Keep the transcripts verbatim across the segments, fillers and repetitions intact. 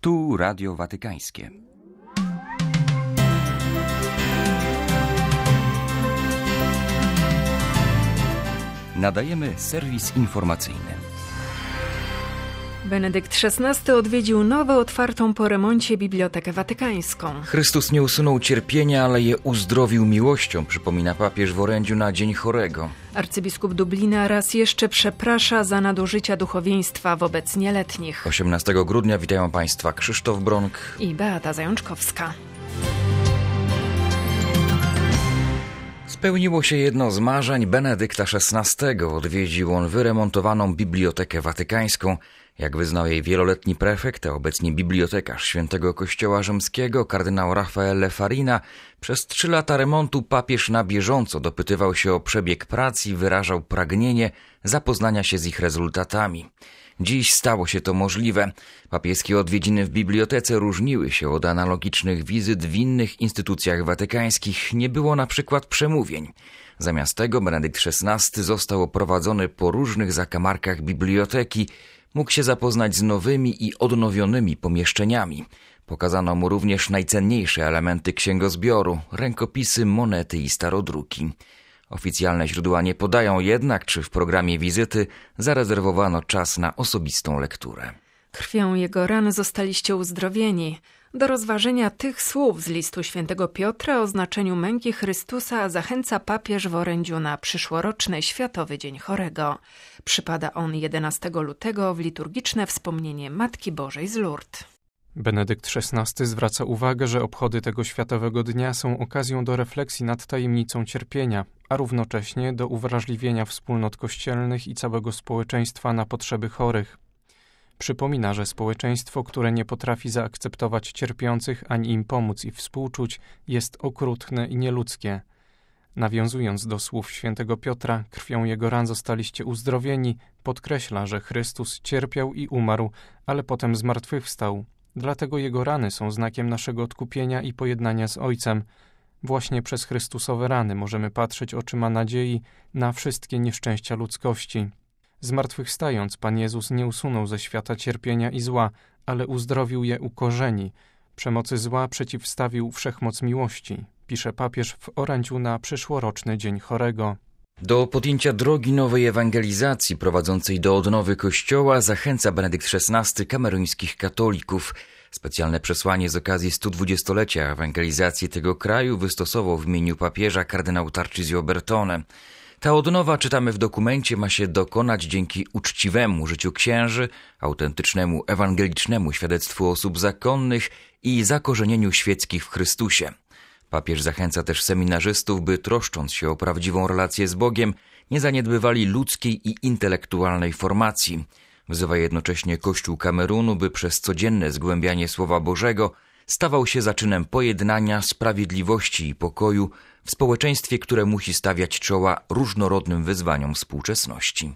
Tu Radio Watykańskie. Nadajemy serwis informacyjny. Benedykt szesnasty odwiedził nowo otwartą po remoncie Bibliotekę Watykańską. Chrystus nie usunął cierpienia, ale je uzdrowił miłością, przypomina papież w orędziu na Dzień Chorego. Arcybiskup Dublina raz jeszcze przeprasza za nadużycia duchowieństwa wobec nieletnich. osiemnastego grudnia witają Państwa Krzysztof Bronk i Beata Zajączkowska. Spełniło się jedno z marzeń Benedykta szesnastego. Odwiedził on wyremontowaną Bibliotekę Watykańską. Jak wyznał jej wieloletni prefekt, a obecnie bibliotekarz Świętego Kościoła Rzymskiego, kardynał Raffaele Farina, przez trzy lata remontu papież na bieżąco dopytywał się o przebieg prac i wyrażał pragnienie zapoznania się z ich rezultatami. Dziś stało się to możliwe. Papieskie odwiedziny w bibliotece różniły się od analogicznych wizyt w innych instytucjach watykańskich. Nie było na przykład przemówień. Zamiast tego Benedykt szesnasty został oprowadzony po różnych zakamarkach biblioteki. Mógł się zapoznać z nowymi i odnowionymi pomieszczeniami. Pokazano mu również najcenniejsze elementy księgozbioru, rękopisy, monety i starodruki. Oficjalne źródła nie podają jednak, czy w programie wizyty zarezerwowano czas na osobistą lekturę. Krwią jego ran zostaliście uzdrowieni. Do rozważenia tych słów z listu świętego Piotra o znaczeniu męki Chrystusa zachęca papież w orędziu na przyszłoroczny Światowy Dzień Chorego. Przypada on jedenastego lutego w liturgiczne wspomnienie Matki Bożej z Lourdes. Benedykt szesnasty zwraca uwagę, że obchody tego Światowego Dnia są okazją do refleksji nad tajemnicą cierpienia, a równocześnie do uwrażliwienia wspólnot kościelnych i całego społeczeństwa na potrzeby chorych. Przypomina, że społeczeństwo, które nie potrafi zaakceptować cierpiących ani im pomóc i współczuć, jest okrutne i nieludzkie. Nawiązując do słów świętego Piotra, krwią jego ran zostaliście uzdrowieni, podkreśla, że Chrystus cierpiał i umarł, ale potem zmartwychwstał. Dlatego jego rany są znakiem naszego odkupienia i pojednania z Ojcem. Właśnie przez Chrystusowe rany możemy patrzeć oczyma nadziei na wszystkie nieszczęścia ludzkości. Zmartwychwstając, Pan Jezus nie usunął ze świata cierpienia i zła, ale uzdrowił je u korzeni. Przemocy zła przeciwstawił wszechmoc miłości, pisze papież w orędziu na przyszłoroczny Dzień Chorego. Do podjęcia drogi nowej ewangelizacji prowadzącej do odnowy Kościoła zachęca Benedykt szesnasty kameruńskich katolików. Specjalne przesłanie z okazji stu dwudziestolecia ewangelizacji tego kraju wystosował w imieniu papieża kardynał Tarcisio Bertone. Ta odnowa, czytamy w dokumencie, ma się dokonać dzięki uczciwemu życiu księży, autentycznemu ewangelicznemu świadectwu osób zakonnych i zakorzenieniu świeckich w Chrystusie. Papież zachęca też seminarzystów, by troszcząc się o prawdziwą relację z Bogiem, nie zaniedbywali ludzkiej i intelektualnej formacji. Wzywa jednocześnie Kościół Kamerunu, by przez codzienne zgłębianie Słowa Bożego stawał się zaczynem pojednania, sprawiedliwości i pokoju w społeczeństwie, które musi stawiać czoła różnorodnym wyzwaniom współczesności.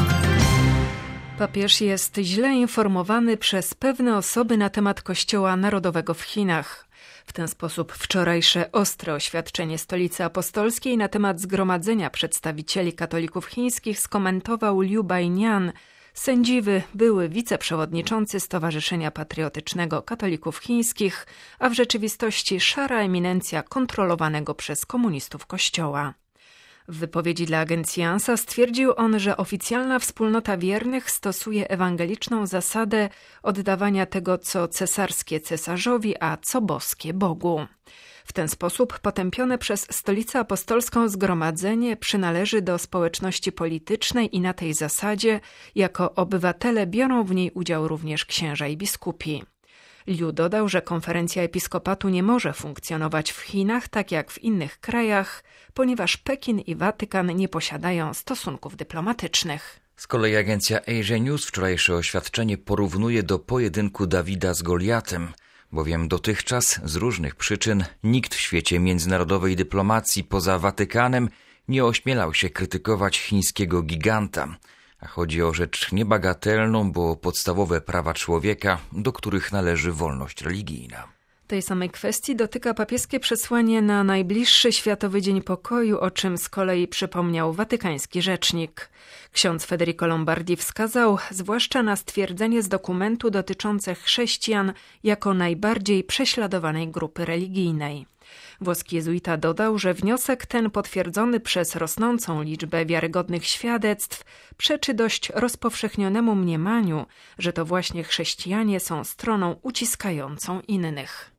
Papież jest źle informowany przez pewne osoby na temat Kościoła Narodowego w Chinach. W ten sposób wczorajsze ostre oświadczenie Stolicy Apostolskiej na temat zgromadzenia przedstawicieli katolików chińskich skomentował Liu Bainian, sędziwy, były wiceprzewodniczący Stowarzyszenia Patriotycznego Katolików Chińskich, a w rzeczywistości szara eminencja kontrolowanego przez komunistów Kościoła. W wypowiedzi dla agencji ANSA stwierdził on, że oficjalna wspólnota wiernych stosuje ewangeliczną zasadę oddawania tego, co cesarskie cesarzowi, a co boskie Bogu. W ten sposób potępione przez Stolicę Apostolską zgromadzenie przynależy do społeczności politycznej i na tej zasadzie jako obywatele biorą w niej udział również księża i biskupi. Liu dodał, że konferencja episkopatu nie może funkcjonować w Chinach tak jak w innych krajach, ponieważ Pekin i Watykan nie posiadają stosunków dyplomatycznych. Z kolei agencja Asia News wczorajsze oświadczenie porównuje do pojedynku Dawida z Goliatem, bowiem dotychczas z różnych przyczyn nikt w świecie międzynarodowej dyplomacji poza Watykanem nie ośmielał się krytykować chińskiego giganta. A chodzi o rzecz niebagatelną, bo podstawowe prawa człowieka, do których należy wolność religijna. Tej samej kwestii dotyka papieskie przesłanie na najbliższy Światowy Dzień Pokoju, o czym z kolei przypomniał watykański rzecznik. Ksiądz Federico Lombardi wskazał zwłaszcza na stwierdzenie z dokumentu dotyczące chrześcijan jako najbardziej prześladowanej grupy religijnej. Włoski jezuita dodał, że wniosek ten potwierdzony przez rosnącą liczbę wiarygodnych świadectw przeczy dość rozpowszechnionemu mniemaniu, że to właśnie chrześcijanie są stroną uciskającą innych.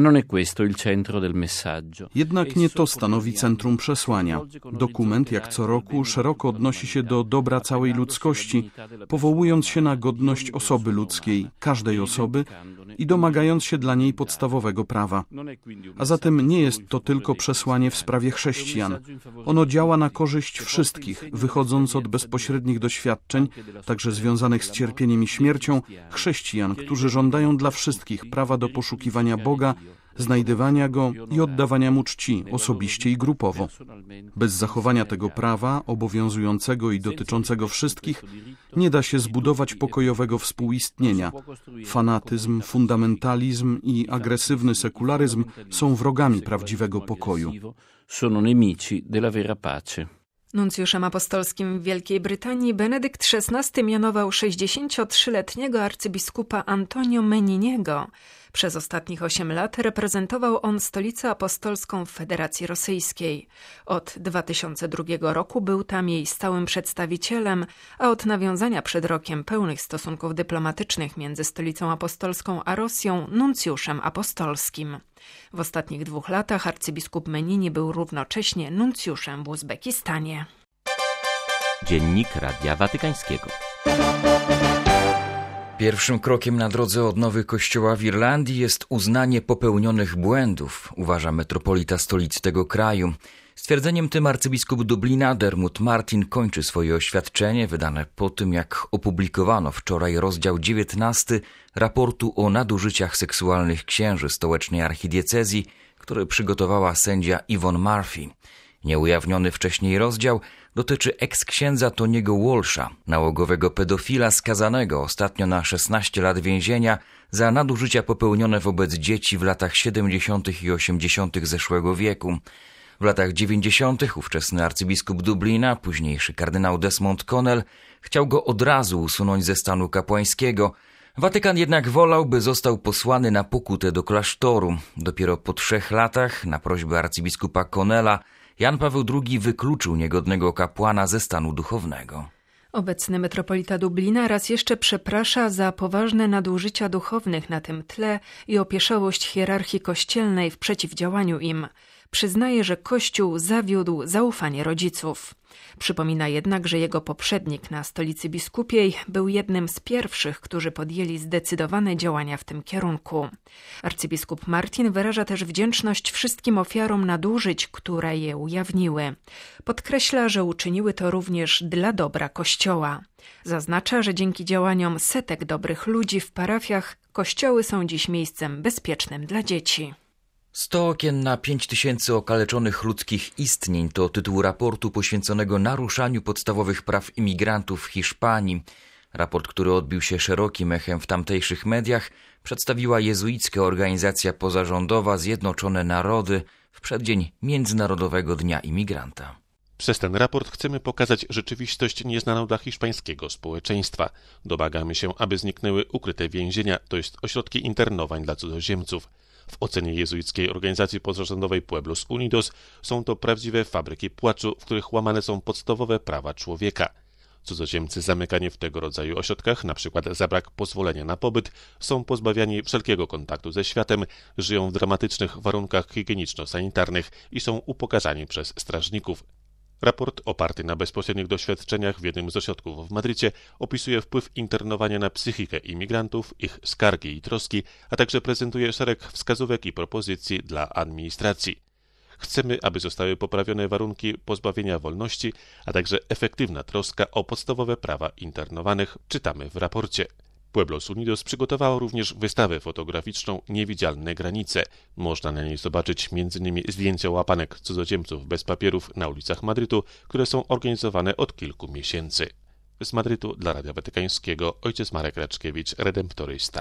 Jednak nie to stanowi centrum przesłania. Dokument, jak co roku, szeroko odnosi się do dobra całej ludzkości, powołując się na godność osoby ludzkiej, każdej osoby i domagając się dla niej podstawowego prawa. A zatem nie jest to tylko przesłanie w sprawie chrześcijan. Ono działa na korzyść wszystkich, wychodząc od bezpośrednich doświadczeń, także związanych z cierpieniem i śmiercią, chrześcijan, którzy żądają dla wszystkich prawa do poszukiwania Boga, znajdywania Go i oddawania Mu czci, osobiście i grupowo. Bez zachowania tego prawa, obowiązującego i dotyczącego wszystkich, nie da się zbudować pokojowego współistnienia. Fanatyzm, fundamentalizm i agresywny sekularyzm są wrogami prawdziwego pokoju. Nuncjuszem apostolskim w Wielkiej Brytanii Benedykt szesnasty mianował sześćdziesięciotrzyletniego arcybiskupa Antonio Meniniego. Przez ostatnich osiem lat reprezentował on stolicę apostolską w Federacji Rosyjskiej. Od dwa tysiące drugiego roku był tam jej stałym przedstawicielem, a od nawiązania przed rokiem pełnych stosunków dyplomatycznych między stolicą apostolską a Rosją nuncjuszem apostolskim. W ostatnich dwóch latach arcybiskup Menini był równocześnie nuncjuszem w Uzbekistanie. Dziennik Radia Watykańskiego. Pierwszym krokiem na drodze odnowy Kościoła w Irlandii jest uznanie popełnionych błędów, uważa metropolita stolicy tego kraju. Stwierdzeniem tym arcybiskup Dublina Dermot Martin kończy swoje oświadczenie wydane po tym, jak opublikowano wczoraj rozdział dziewiętnasty raportu o nadużyciach seksualnych księży stołecznej archidiecezji, który przygotowała sędzia Yvonne Murphy. Nieujawniony wcześniej rozdział dotyczy eks-księdza Tony'ego Walsha, nałogowego pedofila skazanego ostatnio na szesnaście lat więzienia za nadużycia popełnione wobec dzieci w latach siedemdziesiątych i osiemdziesiątych zeszłego wieku. W latach dziewięćdziesiątych ówczesny arcybiskup Dublina, późniejszy kardynał Desmond Connell, chciał go od razu usunąć ze stanu kapłańskiego. Watykan jednak wolał, by został posłany na pokutę do klasztoru. Dopiero po trzech latach, na prośbę arcybiskupa Connella, Jan Paweł drugi wykluczył niegodnego kapłana ze stanu duchownego. Obecny metropolita Dublina raz jeszcze przeprasza za poważne nadużycia duchownych na tym tle i opieszałość hierarchii kościelnej w przeciwdziałaniu im. Przyznaje, że Kościół zawiódł zaufanie rodziców. Przypomina jednak, że jego poprzednik na stolicy biskupiej był jednym z pierwszych, którzy podjęli zdecydowane działania w tym kierunku. Arcybiskup Martin wyraża też wdzięczność wszystkim ofiarom nadużyć, które je ujawniły. Podkreśla, że uczyniły to również dla dobra Kościoła. Zaznacza, że dzięki działaniom setek dobrych ludzi w parafiach kościoły są dziś miejscem bezpiecznym dla dzieci. Sto okien na pięć tysięcy okaleczonych ludzkich istnień to tytuł raportu poświęconego naruszaniu podstawowych praw imigrantów w Hiszpanii. Raport, który odbił się szerokim echem w tamtejszych mediach, przedstawiła jezuicka organizacja pozarządowa Zjednoczone Narody w przeddzień Międzynarodowego Dnia Imigranta. Przez ten raport chcemy pokazać rzeczywistość nieznaną dla hiszpańskiego społeczeństwa. Domagamy się, aby zniknęły ukryte więzienia, to jest ośrodki internowań dla cudzoziemców. W ocenie jezuickiej organizacji pozarządowej Pueblos Unidos są to prawdziwe fabryki płaczu, w których łamane są podstawowe prawa człowieka. Cudzoziemcy zamykani w tego rodzaju ośrodkach, na przykład za brak pozwolenia na pobyt, są pozbawiani wszelkiego kontaktu ze światem, żyją w dramatycznych warunkach higieniczno-sanitarnych i są upokarzani przez strażników. Raport, oparty na bezpośrednich doświadczeniach w jednym z ośrodków w Madrycie, opisuje wpływ internowania na psychikę imigrantów, ich skargi i troski, a także prezentuje szereg wskazówek i propozycji dla administracji. Chcemy, aby zostały poprawione warunki pozbawienia wolności, a także efektywna troska o podstawowe prawa internowanych, czytamy w raporcie. Pueblos Unidos przygotowało również wystawę fotograficzną Niewidzialne granice. Można na niej zobaczyć m.in. zdjęcia łapanek cudzoziemców bez papierów na ulicach Madrytu, które są organizowane od kilku miesięcy. Z Madrytu dla Radia Watykańskiego ojciec Marek Raczkiewicz, redemptorysta.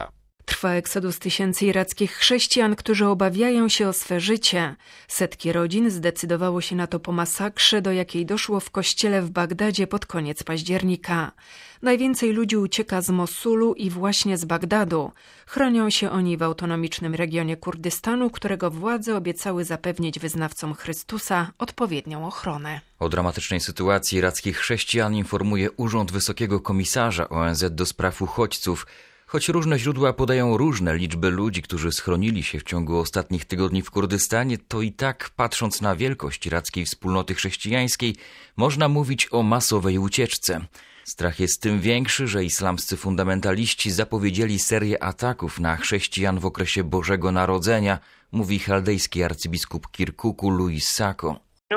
Trwa eksodus tysięcy irackich chrześcijan, którzy obawiają się o swe życie. Setki rodzin zdecydowało się na to po masakrze, do jakiej doszło w kościele w Bagdadzie pod koniec października. Najwięcej ludzi ucieka z Mosulu i właśnie z Bagdadu. Chronią się oni w autonomicznym regionie Kurdystanu, którego władze obiecały zapewnić wyznawcom Chrystusa odpowiednią ochronę. O dramatycznej sytuacji irackich chrześcijan informuje Urząd Wysokiego Komisarza O N Z do spraw uchodźców. Choć różne źródła podają różne liczby ludzi, którzy schronili się w ciągu ostatnich tygodni w Kurdystanie, to i tak, patrząc na wielkość irackiej wspólnoty chrześcijańskiej, można mówić o masowej ucieczce. Strach jest tym większy, że islamscy fundamentaliści zapowiedzieli serię ataków na chrześcijan w okresie Bożego Narodzenia, mówi chaldejski arcybiskup Kirkuku Luis Sacco.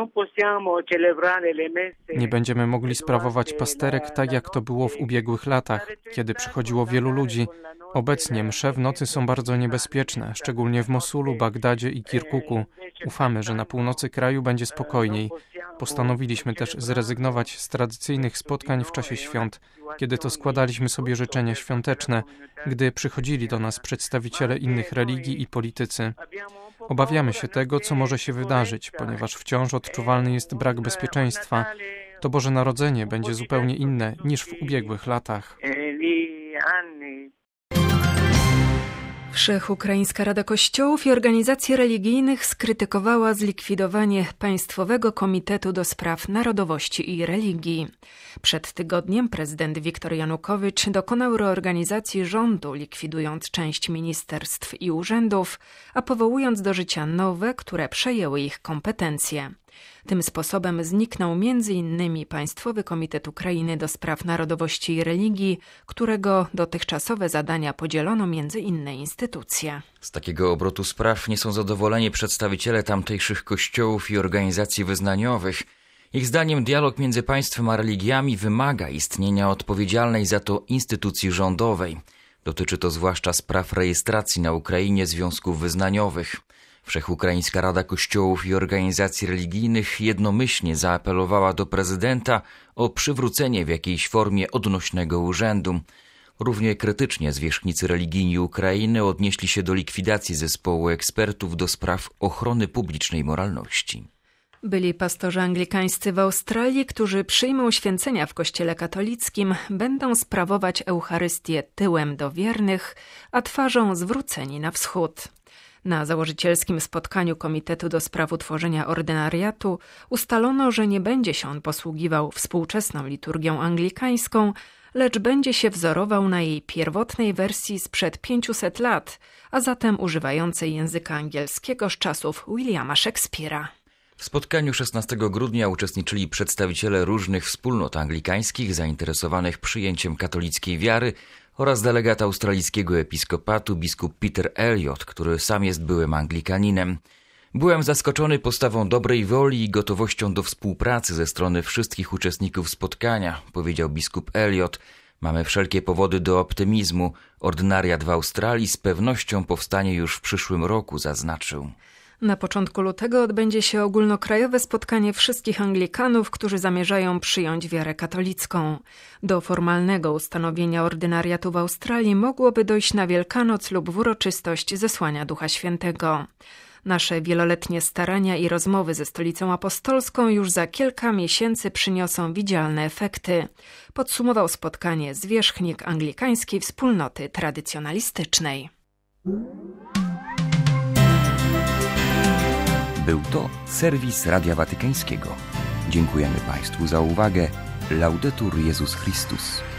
Nie będziemy mogli sprawować pasterek tak, jak to było w ubiegłych latach, kiedy przychodziło wielu ludzi. Obecnie msze w nocy są bardzo niebezpieczne, szczególnie w Mosulu, Bagdadzie i Kirkuku. Ufamy, że na północy kraju będzie spokojniej. Postanowiliśmy też zrezygnować z tradycyjnych spotkań w czasie świąt, kiedy to składaliśmy sobie życzenia świąteczne, gdy przychodzili do nas przedstawiciele innych religii i politycy. Obawiamy się tego, co może się wydarzyć, ponieważ wciąż odczuwalny jest brak bezpieczeństwa. To Boże Narodzenie będzie zupełnie inne niż w ubiegłych latach. Wszechukraińska Rada Kościołów i Organizacji Religijnych skrytykowała zlikwidowanie Państwowego Komitetu do Spraw Narodowości i Religii. Przed tygodniem prezydent Viktor Janukowicz dokonał reorganizacji rządu, likwidując część ministerstw i urzędów, a powołując do życia nowe, które przejęły ich kompetencje. Tym sposobem zniknął między innymi Państwowy Komitet Ukrainy do Spraw Narodowości i Religii, którego dotychczasowe zadania podzielono między inne instytucje. Z takiego obrotu spraw nie są zadowoleni przedstawiciele tamtejszych kościołów i organizacji wyznaniowych. Ich zdaniem dialog między państwem a religiami wymaga istnienia odpowiedzialnej za to instytucji rządowej. Dotyczy to zwłaszcza spraw rejestracji na Ukrainie związków wyznaniowych. Wszechukraińska Rada Kościołów i Organizacji Religijnych jednomyślnie zaapelowała do prezydenta o przywrócenie w jakiejś formie odnośnego urzędu. Równie krytycznie zwierzchnicy religijni Ukrainy odnieśli się do likwidacji zespołu ekspertów do spraw ochrony publicznej moralności. Byli pastorzy anglikańscy w Australii, którzy przyjmą święcenia w kościele katolickim, będą sprawować Eucharystię tyłem do wiernych, a twarzą zwróceni na wschód. Na założycielskim spotkaniu Komitetu do Spraw Utworzenia Ordynariatu ustalono, że nie będzie się on posługiwał współczesną liturgią anglikańską, lecz będzie się wzorował na jej pierwotnej wersji sprzed pięciuset lat, a zatem używającej języka angielskiego z czasów Williama Shakespeare'a. W spotkaniu szesnastego grudnia uczestniczyli przedstawiciele różnych wspólnot anglikańskich zainteresowanych przyjęciem katolickiej wiary oraz delegat australijskiego episkopatu biskup Peter Elliot, który sam jest byłym anglikaninem. Byłem zaskoczony postawą dobrej woli i gotowością do współpracy ze strony wszystkich uczestników spotkania, powiedział biskup Elliot. Mamy wszelkie powody do optymizmu. Ordynariat w Australii z pewnością powstanie już w przyszłym roku, zaznaczył. Na początku lutego odbędzie się ogólnokrajowe spotkanie wszystkich Anglikanów, którzy zamierzają przyjąć wiarę katolicką. Do formalnego ustanowienia ordynariatu w Australii mogłoby dojść na Wielkanoc lub w uroczystość zesłania Ducha Świętego. Nasze wieloletnie starania i rozmowy ze Stolicą Apostolską już za kilka miesięcy przyniosą widzialne efekty, podsumował spotkanie zwierzchnik anglikańskiej wspólnoty tradycjonalistycznej. Był to serwis Radia Watykańskiego. Dziękujemy Państwu za uwagę. Laudetur Jezus Chrystus.